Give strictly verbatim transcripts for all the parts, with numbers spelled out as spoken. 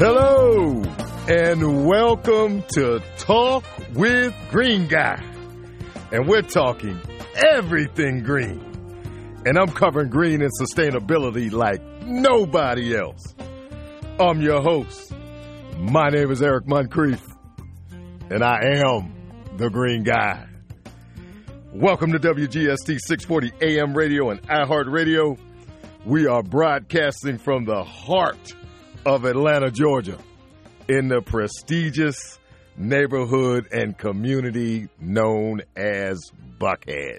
Hello, and welcome to Talk with Green Guy. And we're talking everything green. And I'm covering green and sustainability like nobody else. I'm your host. My name is Eric Moncrief, and I am the Green Guy. Welcome to W G S T six forty A M radio and iHeartRadio. We are broadcasting from the heart of Atlanta, Georgia, in the prestigious neighborhood and community known as Buckhead.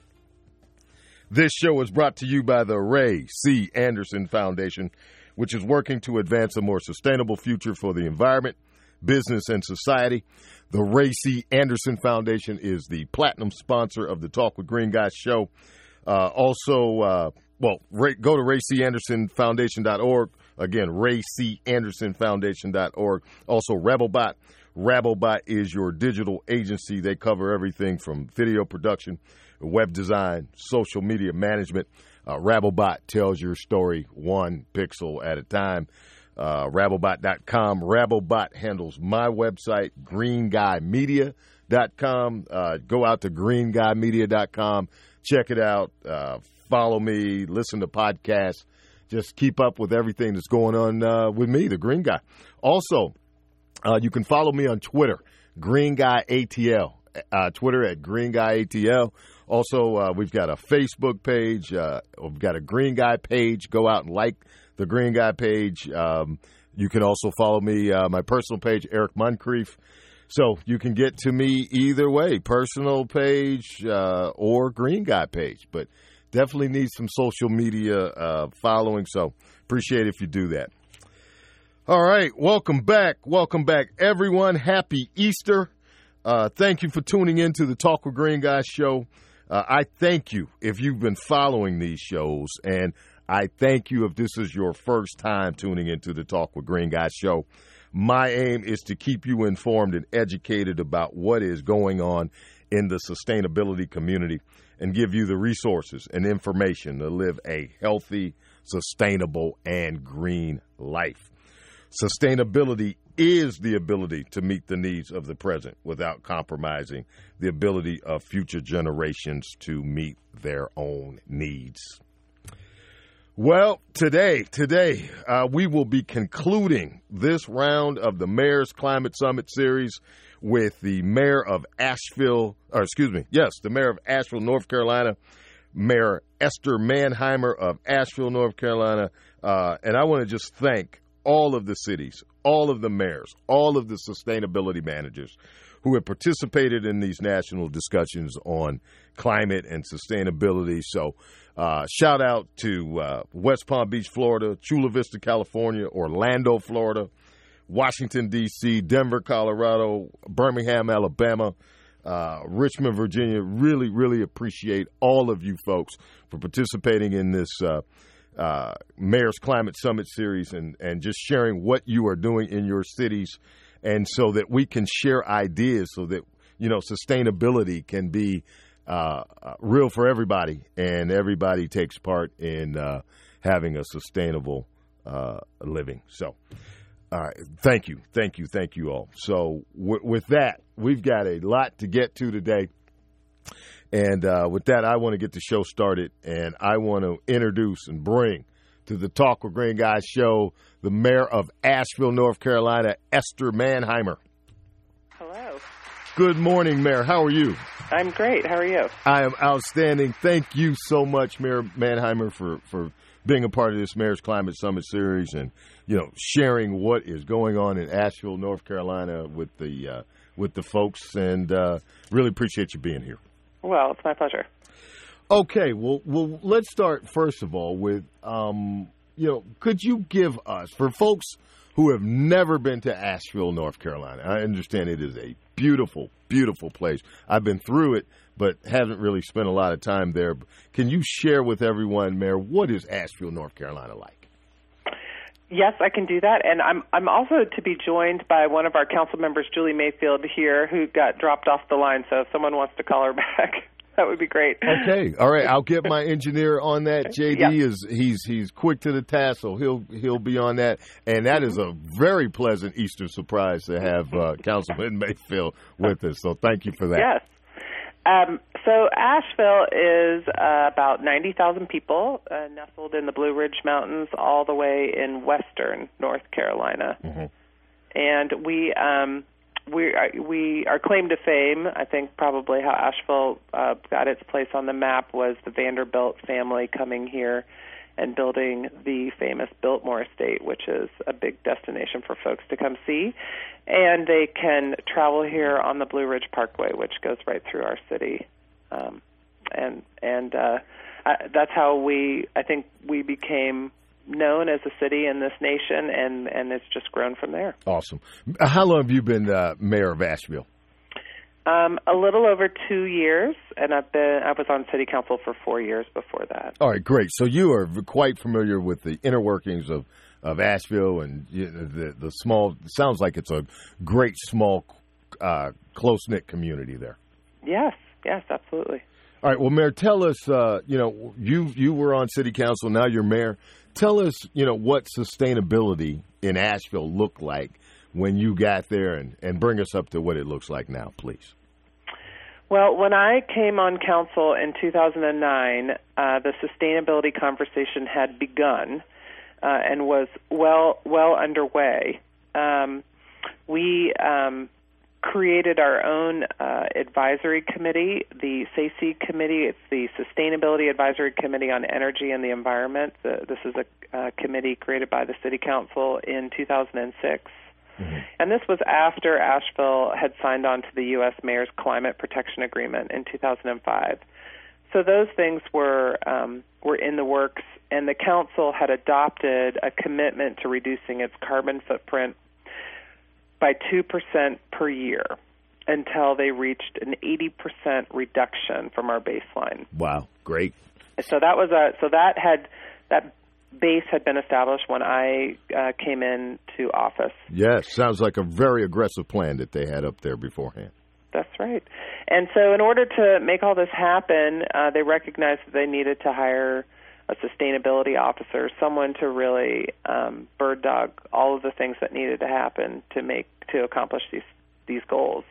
This show is brought to you by the Ray C. Anderson Foundation, which is working to advance a more sustainable future for the environment, business, and society. The Ray C. Anderson Foundation is the platinum sponsor of the Talk with Green Guy show. Uh, also, uh, well, Ray, go to ray c anderson foundation dot org. Again, ray c anderson foundation dot org. Also, Rabblebot. Rabblebot is your digital agency. They cover everything from video production, web design, social media management. Uh, Rabblebot tells your story one pixel at a time. Uh, Rabblebot dot com. Rabblebot handles my website, green guy media dot com. Uh, go out to green guy media dot com. Check it out. Uh, follow me. Listen to podcasts. Just keep up with everything that's going on uh, with me, the Green Guy. Also, uh, you can follow me on Twitter, Green Guy A T L. Uh, Twitter at Green Guy A T L. Also, uh, we've got a Facebook page. Uh, we've got a Green Guy page. Go out and like the Green Guy page. Um, you can also follow me, uh, my personal page, Eric Moncrief. So you can get to me either way, personal page uh, or Green Guy page. But definitely need some social media uh, following, so appreciate if you do that. All right, welcome back. Welcome back, everyone. Happy Easter. Uh, thank you for tuning in to the Talk with Green Guy show. Uh, I thank you if you've been following these shows, and I thank you if this is your first time tuning into the Talk with Green Guy show. My aim is to keep you informed and educated about what is going on in the sustainability community and give you the resources and information to live a healthy, sustainable, and green life. Sustainability is the ability to meet the needs of the present without compromising the ability of future generations to meet their own needs. Well, today, today, uh, we will be concluding this round of the Mayor's Climate Summit series with the mayor of Asheville, or excuse me, yes, the mayor of Asheville, North Carolina, Mayor Esther Manheimer of Asheville, North Carolina. Uh, and I want to just thank all of the cities, all of the mayors, all of the sustainability managers who have participated in these national discussions on climate and sustainability. So uh, shout out to uh, West Palm Beach, Florida, Chula Vista, California, Orlando, Florida, Washington, D C, Denver, Colorado, Birmingham, Alabama, uh, Richmond, Virginia. Really, really appreciate all of you folks for participating in this uh, uh, Mayor's Climate Summit series and, and just sharing what you are doing in your cities, and so that we can share ideas so that, you know, sustainability can be uh, real for everybody and everybody takes part in uh, having a sustainable uh, living. So, all right. Thank you. Thank you. Thank you all. So w- with that, we've got a lot to get to today. And uh, with that, I want to get the show started, and I want to introduce and bring to the Talk with Green Guy show the mayor of Asheville, North Carolina, Esther Manheimer. Hello. Good morning, Mayor. How are you? I'm great. How are you? I am outstanding. Thank you so much, Mayor Manheimer, for, for being a part of this Mayor's Climate Summit series and, you know, sharing what is going on in Asheville, North Carolina with the uh, with the folks, and uh, really appreciate you being here. Well, it's my pleasure. Okay, well, well, let's start first of all with, um, you know, could you give us, for folks who have never been to Asheville, North Carolina, I understand it is a beautiful, beautiful place. I've been through it, but haven't really spent a lot of time there. Can you share with everyone, Mayor, what is Asheville, North Carolina like? Yes, I can do that, and I'm I'm also to be joined by one of our council members, Julie Mayfield, here, who got dropped off the line, so if someone wants to call her back. That would be great. Okay, all right. I'll get my engineer on that. J D Yeah. is he's he's quick to the task, so he'll he'll be on that. And that is a very pleasant Easter surprise to have uh, Councilman Mayfield with us. So thank you for that. Yes. Um, so Asheville is uh, about ninety thousand people, uh, nestled in the Blue Ridge Mountains, all the way in western North Carolina. Mm-hmm. And we um, we are, we our claim to fame, I think, probably how Asheville uh, got its place on the map was the Vanderbilt family coming here and building the famous Biltmore Estate, which is a big destination for folks to come see. And they can travel here on the Blue Ridge Parkway, which goes right through our city. Um, and and uh, I, that's how we, I think, we became known as a city in this nation, and, and it's just grown from there. Awesome. How long have you been uh, mayor of Asheville? Um, a little over two years, and I've been I was on city council for four years before that. All right, great. So you are quite familiar with the inner workings of, of Asheville and you know, the the small. Sounds like it's a great small, uh, close knit community there. Yes, yes, absolutely. All right, well, Mayor, tell us. Uh, you know, you you were on city council. Now you're mayor. Tell us, you know, what sustainability in Asheville looked like when you got there, and, and bring us up to what it looks like now, please. Well, when I came on council in two thousand nine, uh, the sustainability conversation had begun uh, and was well well underway. Um, we um, created our own uh, advisory committee, the S A C E committee. It's the Sustainability Advisory Committee on Energy and the Environment. The, this is a uh, committee created by the City Council in two thousand six. Mm-hmm. And this was after Asheville had signed on to the U S Mayor's Climate Protection Agreement in two thousand five. So those things were um, were in the works, and the council had adopted a commitment to reducing its carbon footprint by two percent per year until they reached an eighty percent reduction from our baseline. Wow, great. So that was a so that had that base had been established when I uh, came into office. Yes, sounds like a very aggressive plan that they had up there beforehand. That's right. And so in order to make all this happen, uh, they recognized that they needed to hire a sustainability officer, someone to really um, bird dog all of the things that needed to happen to make to accomplish these these goals.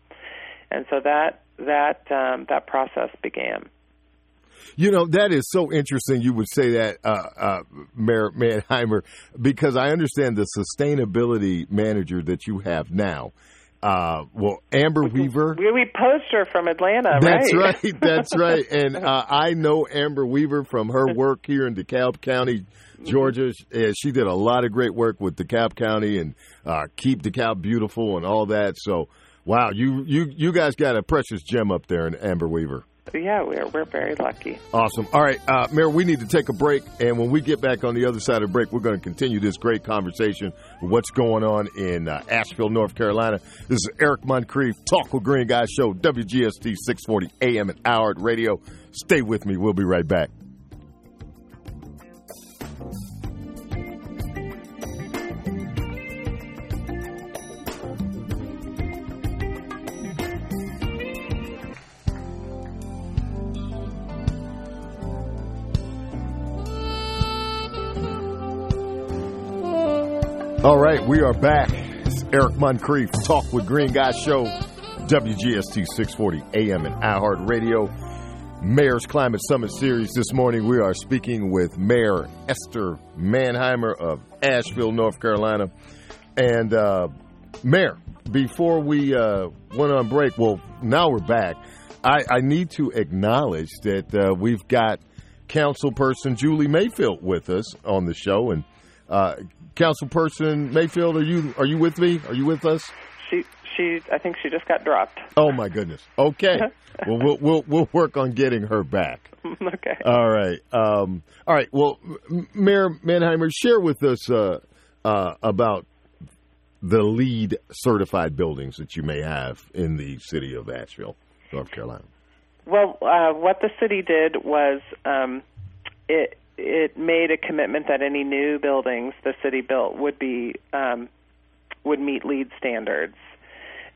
And so that that um, that process began. You know, that is so interesting you would say that, uh, uh, Mayor Manheimer, because I understand the sustainability manager that you have now. Uh, well, Amber Weaver. We, we poached her from Atlanta, that's right? right. That's right. And uh, I know Amber Weaver from her work here in DeKalb County, Georgia. She, she did a lot of great work with DeKalb County and uh, Keep DeKalb Beautiful and all that. So, wow, you, you, you guys got a precious gem up there in Amber Weaver. Yeah, we're we're very lucky. Awesome. All right, uh, Mayor, we need to take a break, and when we get back on the other side of the break, we're going to continue this great conversation with what's going on in uh, Asheville, North Carolina. This is Eric Moncrief, Talk with Green Guy Show, W G S T six forty A M and iHeart Radio. Stay with me. We'll be right back. All right, we are back. It's Eric Moncrief, Talk with Green Guy Show, W G S T six forty A M and iHeart Radio. Mayor's Climate Summit Series. This morning we are speaking with Mayor Esther Manheimer of Asheville, North Carolina. And uh, Mayor, before we uh, went on break, well, now we're back. I, I need to acknowledge that uh, we've got Councilperson Julie Mayfield with us on the show, and uh, Councilperson Mayfield, are you are you with me? Are you with us? She she I think she just got dropped. Oh my goodness. Okay. well, we'll we'll we'll work on getting her back. Okay. All right. Um, all right. Well, Mayor Manheimer, share with us uh, uh, about the LEED certified buildings that you may have in the city of Asheville, North Carolina. Well, uh, what the city did was um, it. It made a commitment that any new buildings the city built would be um, would meet LEED standards,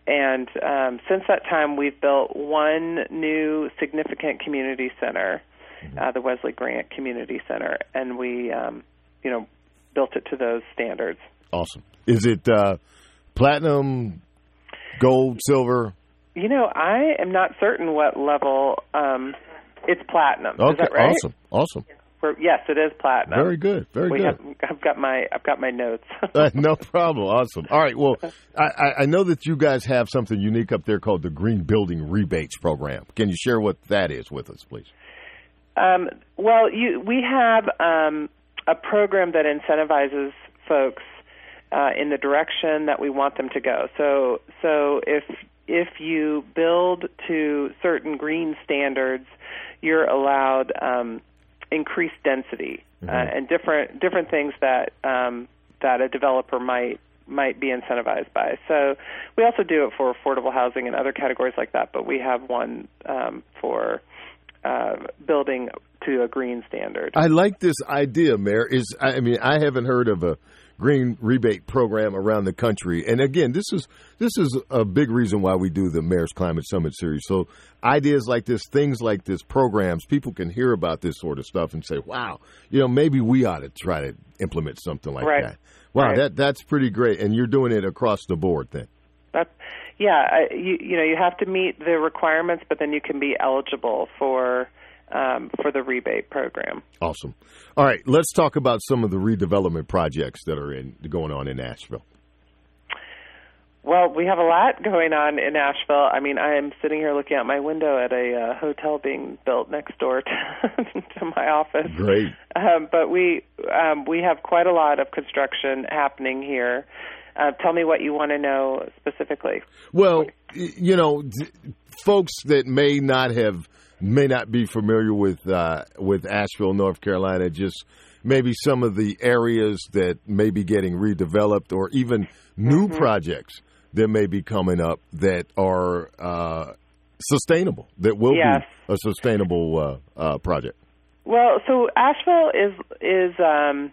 and um, since that time, we've built one new significant community center, mm-hmm. uh, the Wesley Grant Community Center, and we, um, you know, built it to those standards. Awesome. Is it uh, platinum, gold, silver? You know, I am not certain what level. Um, it's platinum. Okay, is that right? Awesome, awesome. We're, yes, it is platinum. Very good, very we good. Have, I've got my I've got my notes. uh, no problem. Awesome. All right. Well, I, I know that you guys have something unique up there called the Green Building Rebates Program. Can you share what that is with us, please? Um, well, you, we have um, a program that incentivizes folks uh, in the direction that we want them to go. So, so if if you build to certain green standards, you're allowed um, increased density mm-hmm. uh, and different different things that um, that a developer might might be incentivized by. So we also do it for affordable housing and other categories like that, but we have one um, for uh, building to a green standard. I like this idea, Mayor. Is I mean, I haven't heard of a green rebate program around the country. And again, this is this is a big reason why we do the Mayor's Climate Summit series. So ideas like this, things like this, programs, people can hear about this sort of stuff and say, wow, you know, maybe we ought to try to implement something like right. that. Wow, right. that that's pretty great. And you're doing it across the board then. That's, yeah, I, you, you know, you have to meet the requirements, but then you can be eligible for Um, for the rebate program. Awesome. All right, let's talk about some of the redevelopment projects that are in going on in Asheville. Well, we have a lot going on in Asheville. I mean, I am sitting here looking out my window at a uh, hotel being built next door to, to my office. Great. Um, but we um, we have quite a lot of construction happening here. Uh, tell me what you want to know specifically. Well, you know, folks that may not have may not be familiar with uh, with Asheville, North Carolina, just maybe some of the areas that may be getting redeveloped or even new mm-hmm. projects that may be coming up that are uh, sustainable, that will yes. be a sustainable uh, uh, project. Well, so Asheville is is um,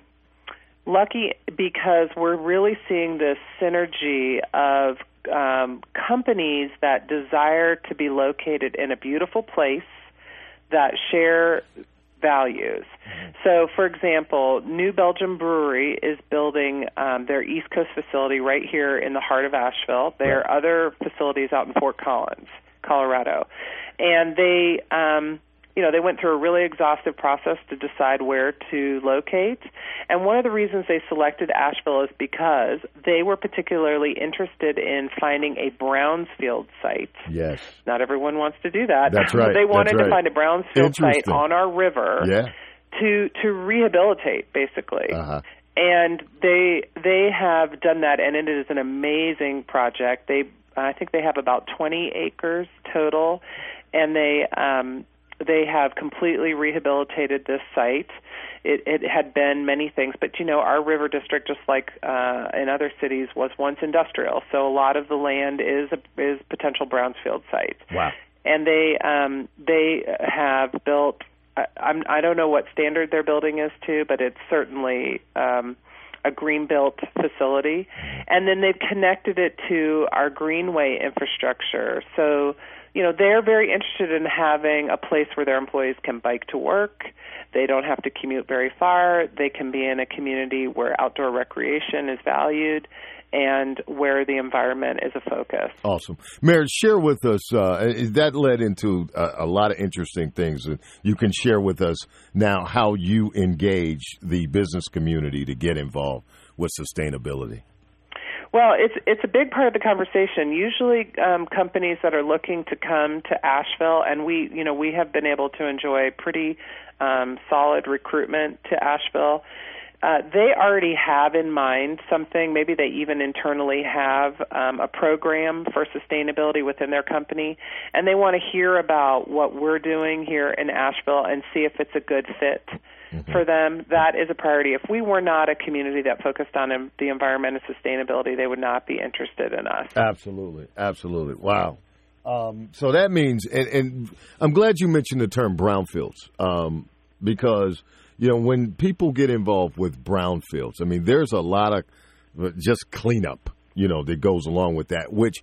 lucky because we're really seeing this synergy of um, companies that desire to be located in a beautiful place that share values. Mm-hmm. So, for example, New Belgium Brewery is building um, their East Coast facility right here in the heart of Asheville. There are other facilities out in Fort Collins, Colorado. And they, um, you know, they went through a really exhaustive process to decide where to locate. And one of the reasons they selected Asheville is because they were particularly interested in finding a brownfield site. Yes. Not everyone wants to do that. That's right. They wanted That's right. to find a brownfield site on our river yeah. to to rehabilitate, basically. Uh-huh. And they they have done that, and it is an amazing project. They I think they have about twenty acres total, and they um, they have completely rehabilitated this site. It, it had been many things, but, you know, our river district, just like uh, in other cities, was once industrial. So a lot of the land is a, is potential brownfield sites. Wow. And they um, they have built, I, I'm, I don't know what standard their building is to, but it's certainly um, a green-built facility. And then they've connected it to our greenway infrastructure. So, you know, they're very interested in having a place where their employees can bike to work. They don't have to commute very far. They can be in a community where outdoor recreation is valued and where the environment is a focus. Awesome. Mayor, share with us, uh, that led into a, a lot of interesting things. You can share with us now how you engage the business community to get involved with sustainability. Well, it's it's a big part of the conversation. Usually, um, companies that are looking to come to Asheville, and we, you know, we have been able to enjoy pretty um, solid recruitment to Asheville. Uh, they already have in mind something. Maybe they even internally have um, a program for sustainability within their company, and they want to hear about what we're doing here in Asheville and see if it's a good fit. Mm-hmm. For them, that is a priority. If we were not a community that focused on the environment and sustainability, they would not be interested in us. Absolutely. Absolutely. Wow. Um, so that means, and, and I'm glad you mentioned the term brownfields, um, because, you know, when people get involved with brownfields, I mean, there's a lot of just cleanup, you know, that goes along with that, which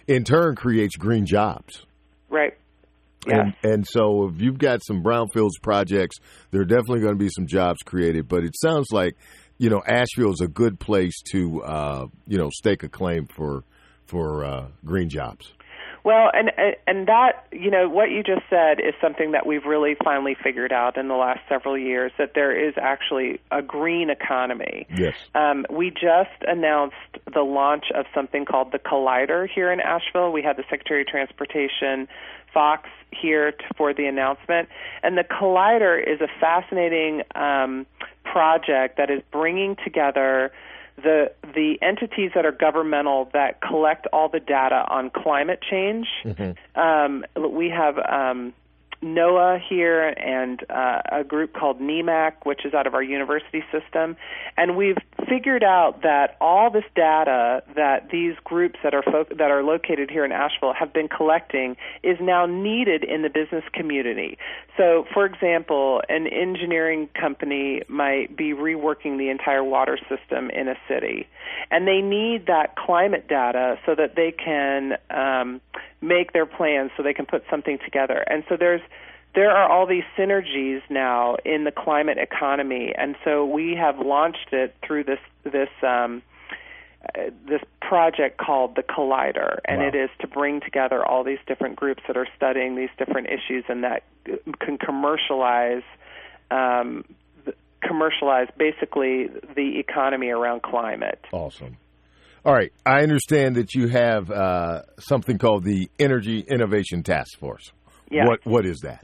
in turn creates green jobs. Right. Yes. And, and so if you've got some brownfields projects, there are definitely going to be some jobs created. But it sounds like, you know, Asheville is a good place to, uh, you know, stake a claim for for uh, green jobs. Well, and and that, you know, what you just said is something that we've really finally figured out in the last several years, that there is actually a green economy. Yes. Um, we just announced the launch of something called the Collider here in Asheville. We had the Secretary of Transportation, Fox, here to, for the announcement. And the Collider is a fascinating um, project that is bringing together the the entities that are governmental that collect all the data on climate change. Mm-hmm. Um, we have um, NOAA here and uh, a group called N E M A C, which is out of our university system. And we've figured out that all this data that these groups that are fo- that are located here in Asheville have been collecting is now needed in the business community. So, for example, an engineering company might be reworking the entire water system in a city, and they need that climate data so that they can um, make their plans, so they can put something together. And so there's there are all these synergies now in the climate economy, and so we have launched it through this this um, uh, this project called the Collider, and wow. It is to bring together all these different groups that are studying these different issues and that can commercialize um, commercialize basically the economy around climate. Awesome. All right, I understand that you have uh, something called the Energy Innovation Task Force. Yes. What what is that?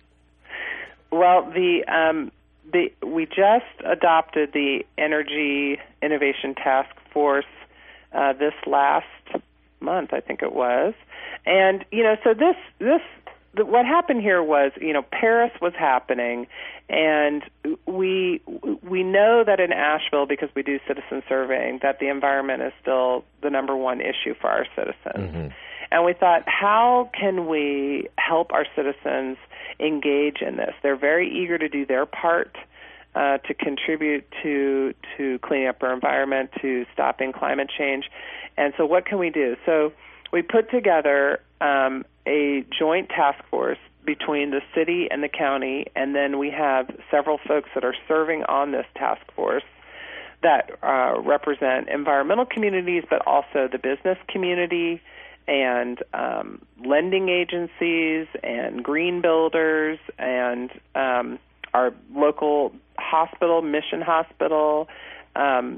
Well, the um, the we just adopted the Energy Innovation Task Force uh, this last month, I think it was, and you know, so this this the, what happened here was, you know, Paris was happening, and we we know that in Asheville, because we do citizen surveying, that the environment is still the number one issue for our citizens. Mm-hmm. And we thought, how can we help our citizens engage in this? They're very eager to do their part uh, to contribute to to cleaning up our environment, to stopping climate change. And so what can we do? So we put together um, a joint task force between the city and the county, and then we have several folks that are serving on this task force that uh, represent environmental communities, but also the business community, and um, lending agencies and green builders and um, our local hospital, Mission Hospital, um,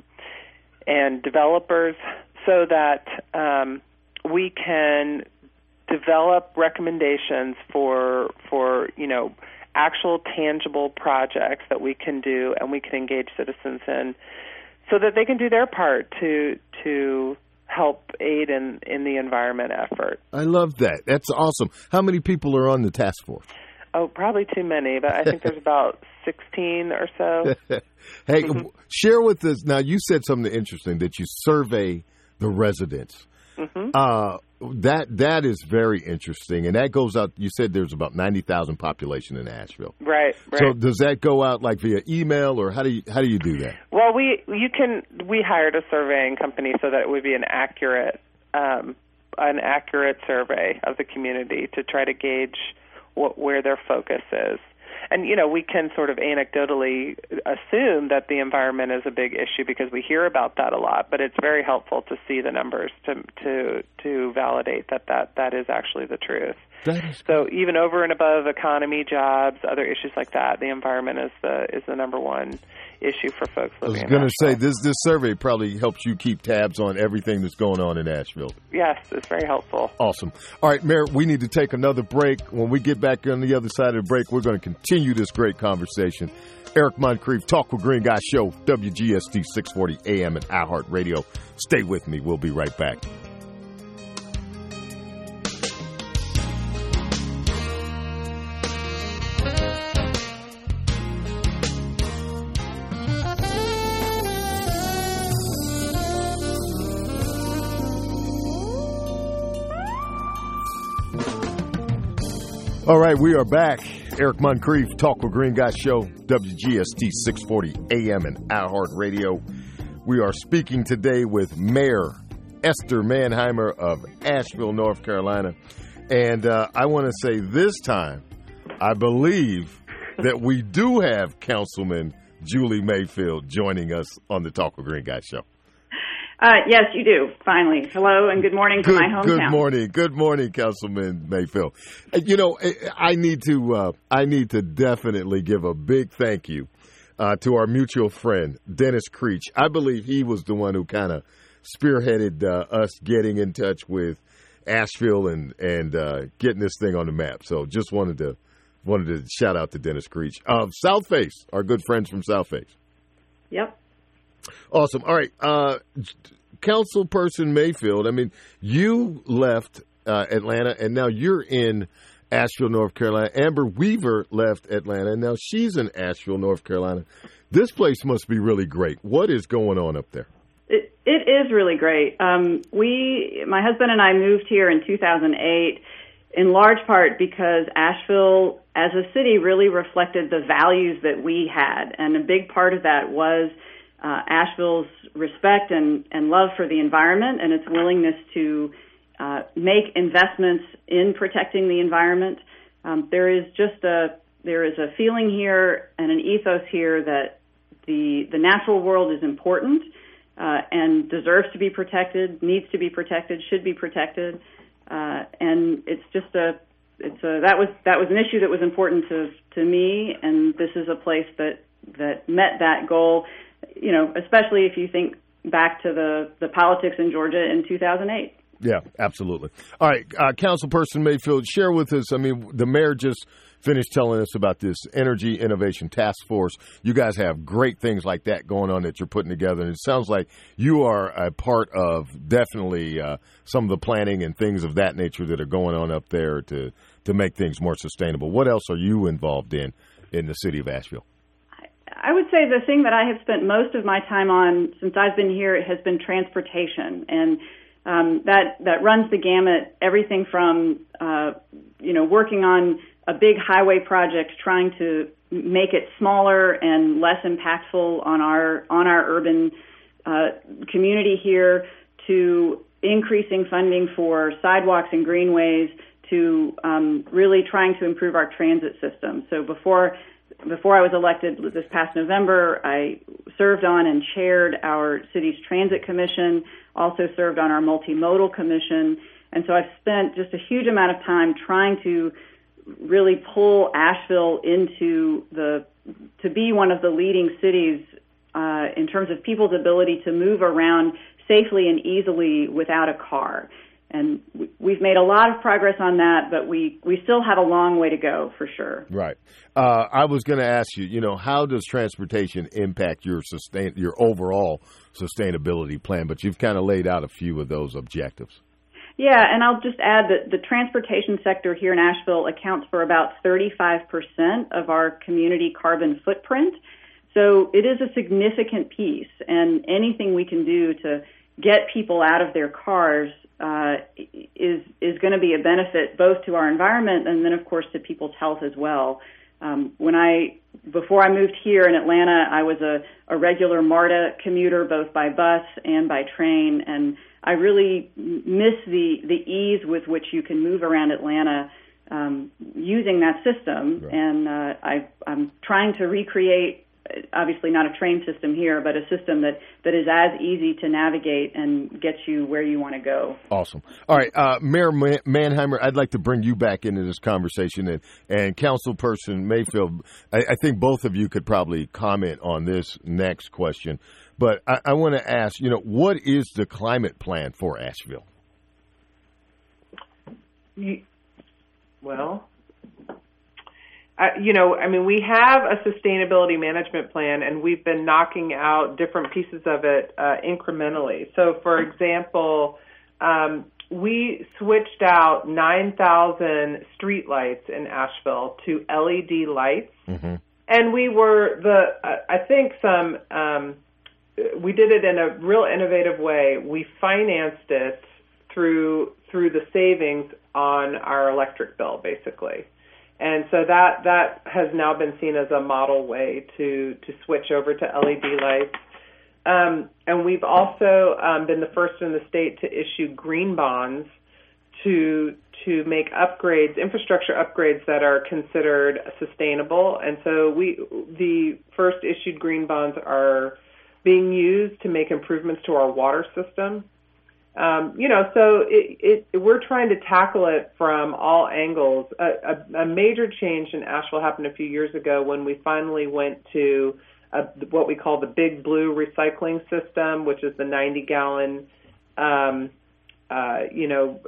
and developers, so that um, we can develop recommendations for for you know actual tangible projects that we can do and we can engage citizens in, so that they can do their part to to help aid in, in the environment effort. I love that. That's awesome. How many people are on the task force? Oh, probably too many, but I think there's about sixteen or so. Hey, mm-hmm. Share with us. Now, you said something interesting, that you survey the residents. Mm-hmm. Uh, that that is very interesting, and that goes out. You said there's about ninety thousand population in Asheville, right? Right. So does that go out like via email, or how do you how do you do that? Well, we you can we hired a surveying company so that it would be an accurate um, an accurate survey of the community to try to gauge what, where their focus is. And, you know, we can sort of anecdotally assume that the environment is a big issue because we hear about that a lot, but it's very helpful to see the numbers to to to validate that that, that is actually the truth. So even over and above economy, jobs, other issues like that, the environment is the is the number one issue for folks living in Asheville. I was going to say, this this survey probably helps you keep tabs on everything that's going on in Asheville. Yes, it's very helpful. Awesome. All right, Mayor, we need to take another break. When we get back on the other side of the break, we're going to continue this great conversation. Eric Moncrief, Talk with Green Guy Show, W G S T six forty A M and iHeartRadio. Stay with me. We'll be right back. All right, we are back. Eric Moncrief, Talk with Green Guy Show, W G S T six forty A M and iHeartRadio. We are speaking today with Mayor Esther Manheimer of Asheville, North Carolina. And uh, I want to say this time, I believe that we do have Councilman Julie Mayfield joining us on the Talk with Green Guy show. Uh, yes, you do, finally. Hello and good morning to good, my hometown. Good morning. Good morning, Councilman Mayfield. You know, I need to uh, I need to definitely give a big thank you uh, to our mutual friend, Dennis Creech. I believe he was the one who kind of spearheaded uh, us getting in touch with Asheville and, and uh, getting this thing on the map. So just wanted to wanted to shout out to Dennis Creech. Uh, South Face, our good friends from South Face. Yep. Awesome. All right. Uh, Councilperson Mayfield, I mean, you left uh, Atlanta, and now you're in Asheville, North Carolina. Amber Weaver left Atlanta, and now she's in Asheville, North Carolina. This place must be really great. What is going on up there? It, it is really great. Um, we, my husband and I moved here in two thousand eight, in large part because Asheville, as a city, really reflected the values that we had, and a big part of that was Uh, Asheville's respect and, and love for the environment and its willingness to uh, make investments in protecting the environment. Um, there is just a there is a feeling here and an ethos here that the the natural world is important uh, and deserves to be protected, needs to be protected, should be protected, uh, and it's just a it's a that was that was an issue that was important to to me, and this is a place that that met that goal. You know, especially if you think back to the, the politics in Georgia in two thousand eight. Yeah, absolutely. All right, uh, Councilperson Mayfield, share with us, I mean, the mayor just finished telling us about this Energy Innovation Task Force. You guys have great things like that going on that you're putting together, and it sounds like you are a part of definitely uh, some of the planning and things of that nature that are going on up there to, to make things more sustainable. What else are you involved in in the city of Asheville? I would say the thing that I have spent most of my time on since I've been here has been transportation, and um, that that runs the gamut. Everything from uh, you know working on a big highway project, trying to make it smaller and less impactful on our on our urban uh, community here, to increasing funding for sidewalks and greenways, to um, really trying to improve our transit system. So before. Before I was elected this past November, I served on and chaired our city's transit commission, also served on our multimodal commission. And so I've spent just a huge amount of time trying to really pull Asheville into the, to be one of the leading cities uh, in terms of people's ability to move around safely and easily without a car. And we've made a lot of progress on that, but we, we still have a long way to go, for sure. Right. Uh, I was going to ask you, you know, how does transportation impact your sustain your overall sustainability plan? But you've kind of laid out a few of those objectives. Yeah, and I'll just add that the transportation sector here in Asheville accounts for about thirty-five percent of our community carbon footprint. So it is a significant piece, and anything we can do to get people out of their cars uh, is is going to be a benefit both to our environment and then, of course, to people's health as well. Um, when I before I moved here in Atlanta, I was a, a regular MARTA commuter, both by bus and by train, and I really miss the the ease with which you can move around Atlanta um, using that system. Right. And uh, I, I'm trying to recreate. Obviously not a train system here, but a system that, that is as easy to navigate and get you where you want to go. Awesome. All right, uh, Mayor Man- Manheimer, I'd like to bring you back into this conversation. And, and Councilperson Mayfield, I, I think both of you could probably comment on this next question. But I, I want to ask, you know, what is the climate plan for Asheville? You, well... Uh, you know, I mean, we have a sustainability management plan, and we've been knocking out different pieces of it uh, incrementally. So, for example, um, we switched out nine thousand streetlights in Asheville to L E D lights, mm-hmm. and we were the, uh, I think some, um, we did it in a real innovative way. We financed it through through the savings on our electric bill, basically. And so that, that has now been seen as a model way to, to switch over to L E D lights. Um, and we've also um, been the first in the state to issue green bonds to to make upgrades, infrastructure upgrades that are considered sustainable. And so we, the first issued green bonds are being used to make improvements to our water system. Um, you know, so it, it, we're trying to tackle it from all angles. A, a, a major change in Asheville happened a few years ago when we finally went to a, what we call the Big Blue recycling system, which is the ninety gallon, um, uh, you know,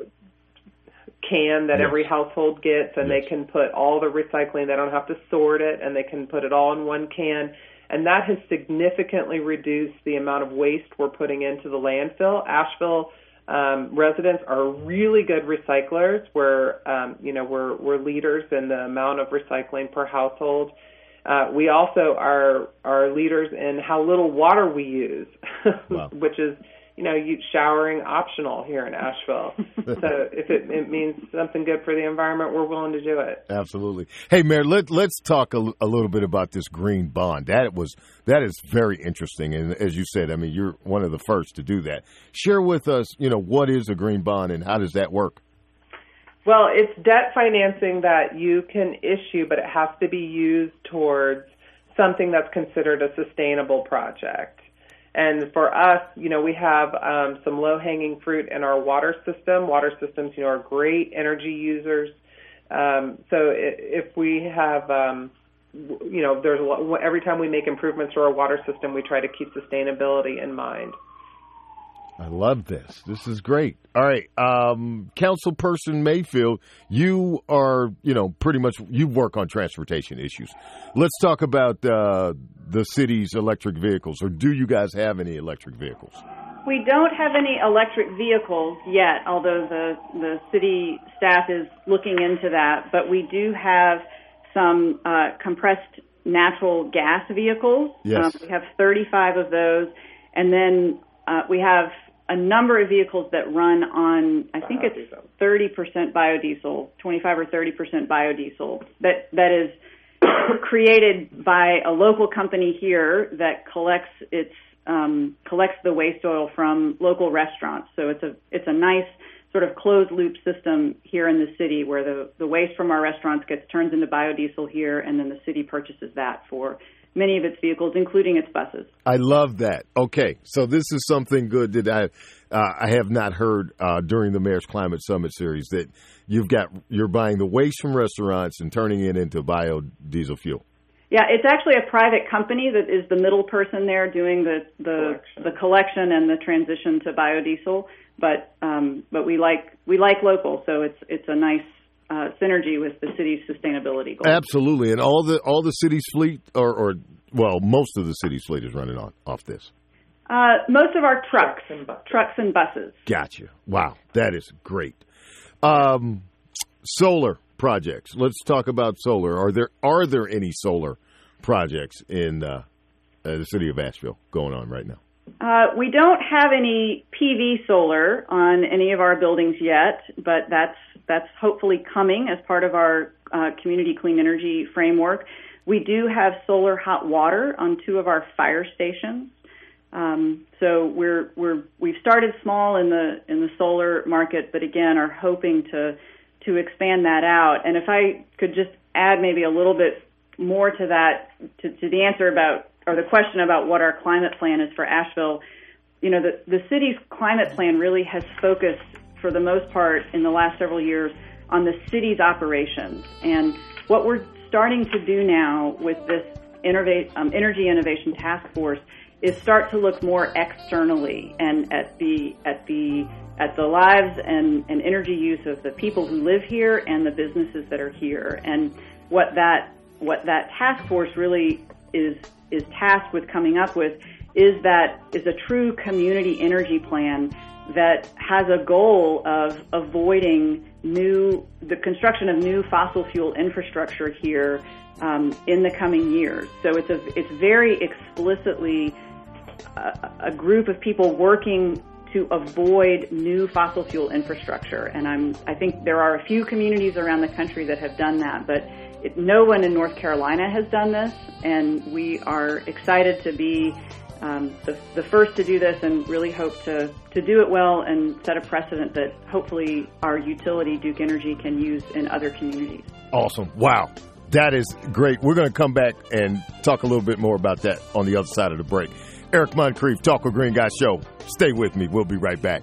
can that yes. every household gets, and yes. they can put all the recycling. They don't have to sort it, and they can put it all in one can. And that has significantly reduced the amount of waste we're putting into the landfill. Asheville um, residents are really good recyclers. We're, um, you know, we're we're leaders in the amount of recycling per household. Uh, we also are are leaders in how little water we use, wow. which is, you know, you, showering optional here in Asheville. So if it, it means something good for the environment, we're willing to do it. Absolutely. Hey, Mayor, let, let's talk a, a little bit about this green bond. That was that is very interesting. And as you said, I mean, you're one of the first to do that. Share with us, you know, what is a green bond and how does that work? Well, it's debt financing that you can issue, but it has to be used towards something that's considered a sustainable project. And for us, you know, we have um, some low-hanging fruit in our water system. Water systems, you know, are great energy users. Um, so if we have, um, you know, there's a lot, every time we make improvements to our water system, we try to keep sustainability in mind. I love this. This is great. All right, um, Councilperson Mayfield, you are, you know, pretty much, you work on transportation issues. Let's talk about uh, the city's electric vehicles, or do you guys have any electric vehicles? We don't have any electric vehicles yet, although the, the city staff is looking into that. But we do have some uh, compressed natural gas vehicles. Yes. Um, we have thirty-five of those. And then uh, we have a number of vehicles that run on, I think biodiesel. It's thirty percent biodiesel, twenty-five or thirty percent biodiesel, that that is created by a local company here that collects its um, collects the waste oil from local restaurants. So it's a it's a nice sort of closed loop system here in the city where the, the waste from our restaurants gets turned into biodiesel here, and then the city purchases that for many of its vehicles, including its buses. I love that. Okay, so this is something good that I uh, I have not heard uh, during the Mayor's Climate Summit series, that you've got you're buying the waste from restaurants and turning it into biodiesel fuel. Yeah, it's actually a private company that is the middle person there doing the the collection, the collection and the transition to biodiesel. But um, but we like we like local, so it's it's a nice Uh, synergy with the city's sustainability goals. Absolutely, and all the all the city's fleet, or, or well, most of the city's fleet is running on off this. Uh, most of our trucks, trucks and buses. Trucks and buses. Gotcha. Wow, that is great. Um, solar projects. Let's talk about solar. Are there are there any solar projects in uh, uh, the city of Asheville going on right now? Uh, we don't have any P V solar on any of our buildings yet, but that's that's hopefully coming as part of our uh, community clean energy framework. We do have solar hot water on two of our fire stations. Um, so we're we're we've started small in the in the solar market, but again are hoping to to expand that out. And if I could just add maybe a little bit more to that, to, to the answer about or the question about what our climate plan is for Asheville, you know, the, the city's climate plan really has focused, for the most part, in the last several years, on the city's operations. And what we're starting to do now with this innovate, um, Energy Innovation Task Force is start to look more externally and at the at the at the lives and, and energy use of the people who live here and the businesses that are here. And what that what that task force really is is tasked with coming up with is that is a true community energy plan that has a goal of avoiding new the construction of new fossil fuel infrastructure here um, in the coming years. So it's a it's very explicitly a, a group of people working to avoid new fossil fuel infrastructure. And I'm I think there are a few communities around the country that have done that, but It, no one in North Carolina has done this, and we are excited to be um, the, the first to do this, and really hope to, to do it well and set a precedent that hopefully our utility, Duke Energy, can use in other communities. Awesome. Wow. That is great. We're going to come back and talk a little bit more about that on the other side of the break. Eric Moncrief, Talk with Green Guy Show. Stay with me. We'll be right back.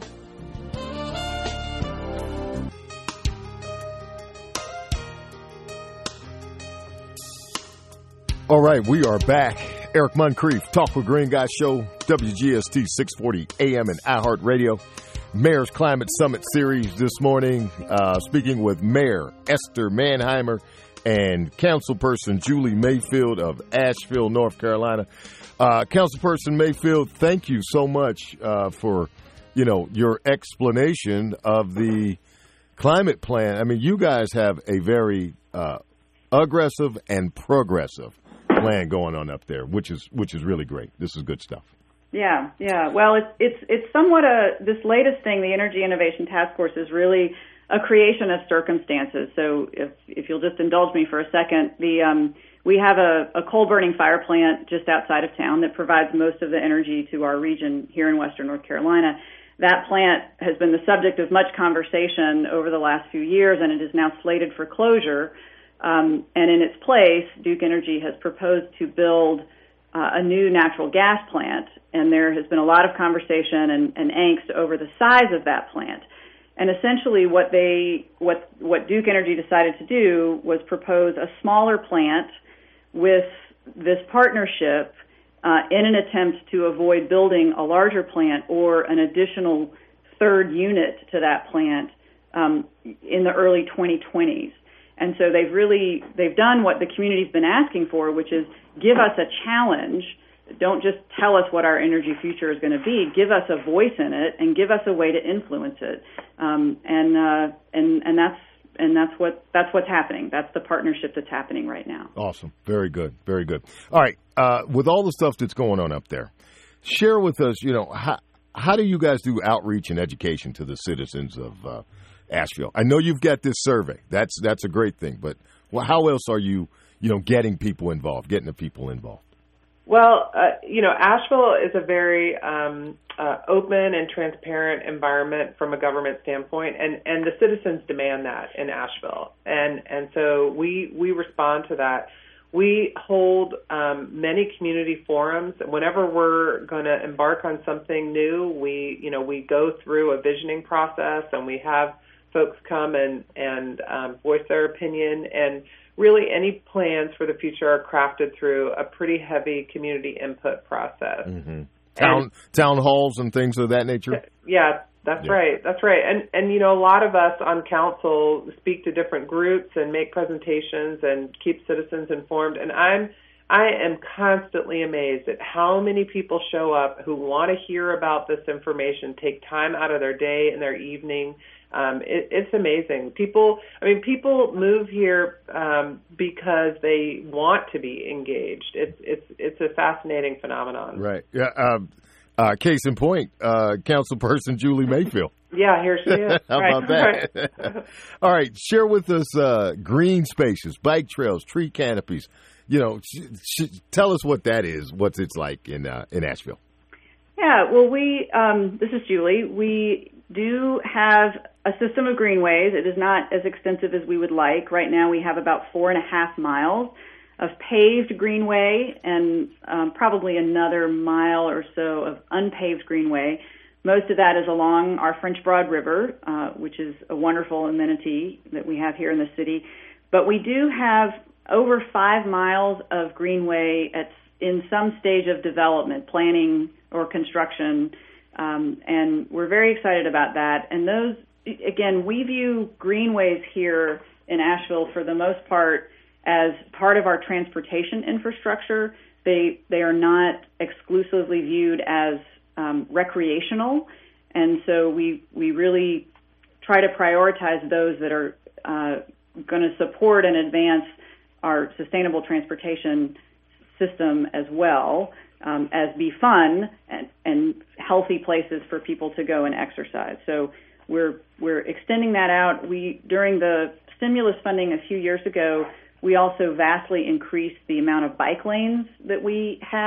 All right, we are back. Eric Moncrief, Talk with Green Guy Show, W G S T six forty A M and iHeartRadio. Mayor's Climate Summit Series this morning, uh, speaking with Mayor Esther Manheimer and Councilperson Julie Mayfield of Asheville, North Carolina. Uh, Councilperson Mayfield, thank you so much uh, for, you know, your explanation of the climate plan. I mean, you guys have a very uh, aggressive and progressive plan going on up there, which is which is really great. This is good stuff. Yeah, yeah. Well, it's it's it's somewhat a this latest thing. The Energy Innovation Task Force is really a creation of circumstances. So, if if you'll just indulge me for a second, the um, we have a, a coal burning fire plant just outside of town that provides most of the energy to our region here in Western North Carolina. That plant has been the subject of much conversation over the last few years, and it is now slated for closure. Um, and in its place, Duke Energy has proposed to build uh, a new natural gas plant, and there has been a lot of conversation and, and angst over the size of that plant. And essentially, what they, what what Duke Energy decided to do was propose a smaller plant with this partnership uh, in an attempt to avoid building a larger plant or an additional third unit to that plant um, in the early twenty twenties. And so they've really, they've done what the community's been asking for, which is give us a challenge. Don't just tell us what our energy future is going to be. Give us a voice in it and give us a way to influence it. Um, and, uh, and, and that's, and that's what, that's what's happening. That's the partnership that's happening right now. Awesome. Very good. Very good. All right. Uh, with all the stuff that's going on up there, share with us, you know, how, how do you guys do outreach and education to the citizens of, uh, Asheville? I know you've got this survey. That's that's a great thing. But well, how else are you, you know, getting people involved, getting the people involved? Well, uh, you know, Asheville is a very um, uh, open and transparent environment from a government standpoint, and, and the citizens demand that in Asheville. And and so we we respond to that. We hold um, many community forums. Whenever we're going to embark on something new, we you know we go through a visioning process, and we have folks come and, and um, voice their opinion, and really any plans for the future are crafted through a pretty heavy community input process. Mm-hmm. Town and, town halls and things of that nature? Yeah, that's yeah. right. That's right. And, and, you know, a lot of us on council speak to different groups and make presentations and keep citizens informed. And I'm I am constantly amazed at how many people show up who want to hear about this information, take time out of their day and their evening. Um, it, it's amazing. People, I mean, people move here um, because they want to be engaged. It's it's it's a fascinating phenomenon. Right. Yeah. Um, uh, case in point, uh, Councilperson Julie Mayfield. Yeah, here she is. How right. about that? All right. Share with us uh, green spaces, bike trails, tree canopies. You know, sh- sh- tell us what that is. What's it's like in uh, in Asheville? Yeah. Well, we. Um, this is Julie. We do have a system of greenways. It is not as extensive as we would like. Right now we have about four and a half miles of paved greenway and um, probably another mile or so of unpaved greenway. Most of that is along our French Broad River, uh, which is a wonderful amenity that we have here in the city. But we do have over five miles of greenway at, in some stage of development, planning or construction. Um, and we're very excited about that. And those, again, we view greenways here in Asheville for the most part as part of our transportation infrastructure. They they are not exclusively viewed as um, recreational, and so we we really try to prioritize those that are uh, going to support and advance our sustainable transportation system as well. Um, as be fun and, and healthy places for people to go and exercise. So we're we're extending that out. We during the stimulus funding a few years ago, we also vastly increased the amount of bike lanes that we have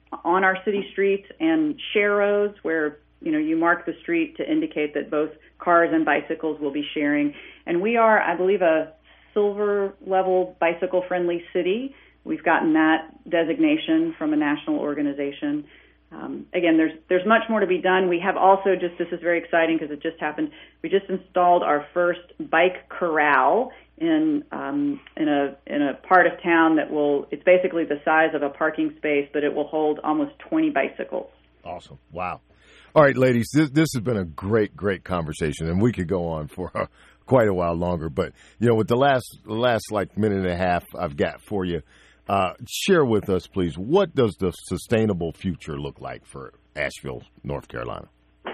on our city streets and share roads where, you know, you mark the street to indicate that both cars and bicycles will be sharing. And we are, I believe, a silver level bicycle friendly city. We've gotten that designation from a national organization. Um, again, there's there's much more to be done. We have also just, this is very exciting because it just happened, we just installed our first bike corral in um, in a in a part of town that will, it's basically the size of a parking space, but it will hold almost twenty bicycles. Awesome. Wow. All right, ladies, this, this has been a great, great conversation, and we could go on for uh, quite a while longer. But, you know, with the last, last like, minute and a half I've got for you, uh, share with us, please, what does the sustainable future look like for Asheville, North Carolina?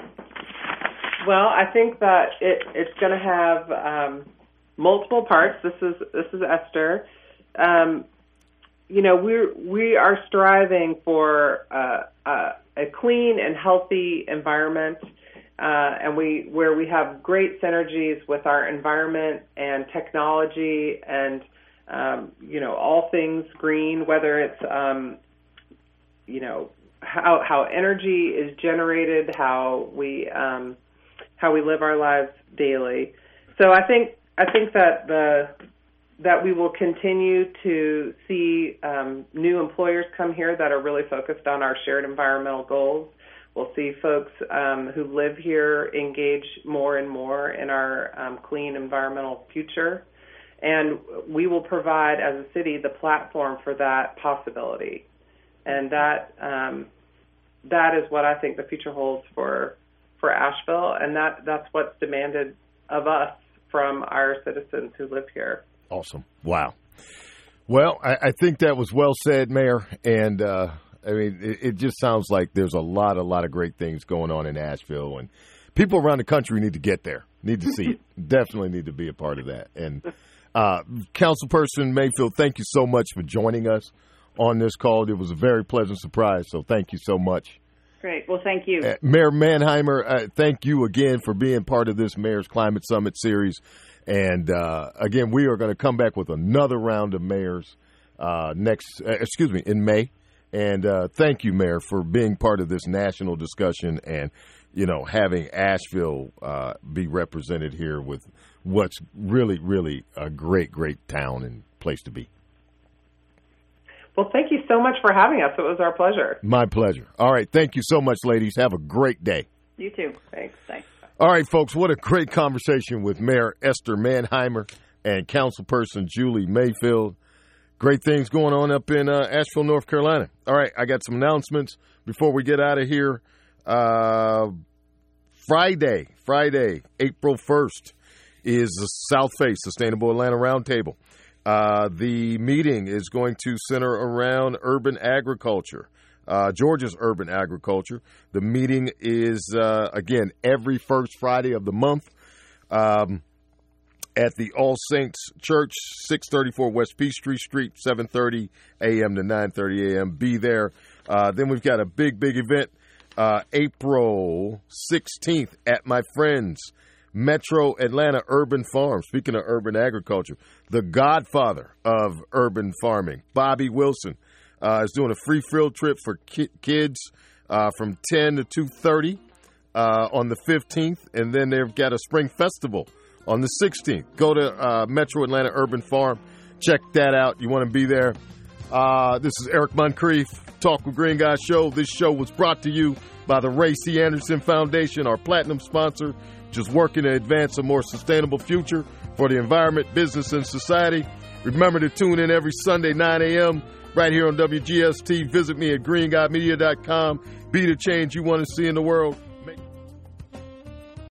Well, I think that it, it's going to have um, multiple parts. This is this is Esther. Um, you know, we're we are striving for uh, uh, a clean and healthy environment, uh, and we where we have great synergies with our environment and technology, and um, you know, all things green. Whether it's um, you know how how energy is generated, how we um, how we live our lives daily. So I think I think that the that we will continue to see um, new employers come here that are really focused on our shared environmental goals. We'll see folks um, who live here engage more and more in our um, clean environmental future. And we will provide, as a city, the platform for that possibility. And that um, that is what I think the future holds for for Asheville, and that, that's what's demanded of us from our citizens who live here. Awesome. Wow. Well, I, I think that was well said, Mayor. And, uh, I mean, it, it just sounds like there's a lot, a lot of great things going on in Asheville. And people around the country need to get there, need to see it. Definitely need to be a part of that. And uh, Councilperson Mayfield, thank you so much for joining us on this call. It was a very pleasant surprise, so thank you so much. Great. Well, thank you. Uh, Mayor Manheimer, uh, thank you again for being part of this Mayor's Climate Summit series. And, uh, again, we are going to come back with another round of mayors uh, next, uh, excuse me, in May. And uh, thank you, Mayor, for being part of this national discussion and, you know, having Asheville uh, be represented here with what's really, really a great, great town and place to be. Well, thank you so much for having us. It was our pleasure. My pleasure. All right. Thank you so much, ladies. Have a great day. You too. Thanks. Thanks. All right, folks, what a great conversation with Mayor Esther Manheimer and Councilperson Julie Mayfield. Great things going on up in uh, Asheville, North Carolina. All right, I got some announcements before we get out of here. Uh, Friday, Friday, April first, is the South Face Sustainable Atlanta Roundtable. Uh, the meeting is going to center around urban agriculture. Uh, Georgia's urban agriculture. The meeting is, uh, again, every first Friday of the month um, at the All Saints Church, six thirty-four West Peachtree Street, seven thirty a.m. to nine thirty a.m. Be there. Uh, then we've got a big, big event, uh, April sixteenth at my friends, Metro Atlanta Urban Farm. Speaking of urban agriculture, the godfather of urban farming, Bobby Wilson, Uh, is doing a free field trip for ki- kids uh, from ten to two thirty uh, on the fifteenth. And then they've got a spring festival on the sixteenth. Go to uh, Metro Atlanta Urban Farm. Check that out. You want to be there. Uh, this is Eric Moncrief, Talk with Green Guy Show. This show was brought to you by the Ray C. Anderson Foundation, our platinum sponsor, just working to advance a more sustainable future for the environment, business, and society. Remember to tune in every Sunday, nine a.m., right here on W G S T. Visit me at green guy media dot com. Be the change you want to see in the world.